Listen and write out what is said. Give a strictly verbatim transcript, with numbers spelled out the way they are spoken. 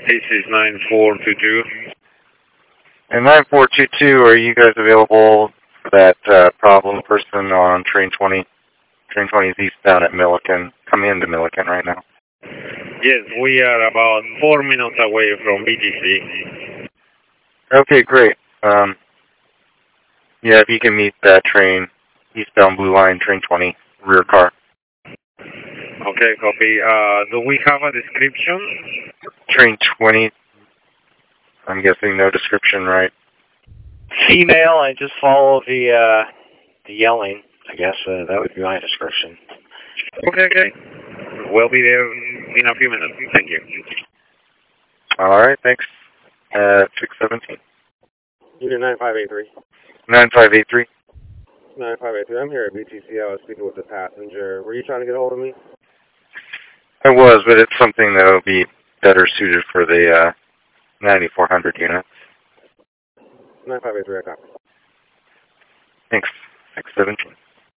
This is nine four two two. And nine four two two, are you guys available for that uh, problem person on train twenty? Train twenty is eastbound at Milliken. Coming into Milliken right now. Yes, we are about four minutes away from B T C. Okay, great. Um, yeah, if you can meet that train, eastbound Blue Line, train twenty, rear car. Okay, copy. Uh, do we have a description? Train twenty, I'm guessing no description, right? Female, I just follow the, uh, the yelling. I guess uh, that would be my description. Okay, okay. We'll be there in a few minutes. Thank you. All right, thanks. Uh, six seventeen. Unit nine five eight three. nine five eight three. nine five eight three. I'm here at B T C. I was speaking with the passenger. Were you trying to get a hold of me? I was, but it's something that will be better suited for the uh, ninety-four hundred unit. nine five eight three, I copy. Thanks. six seventeen.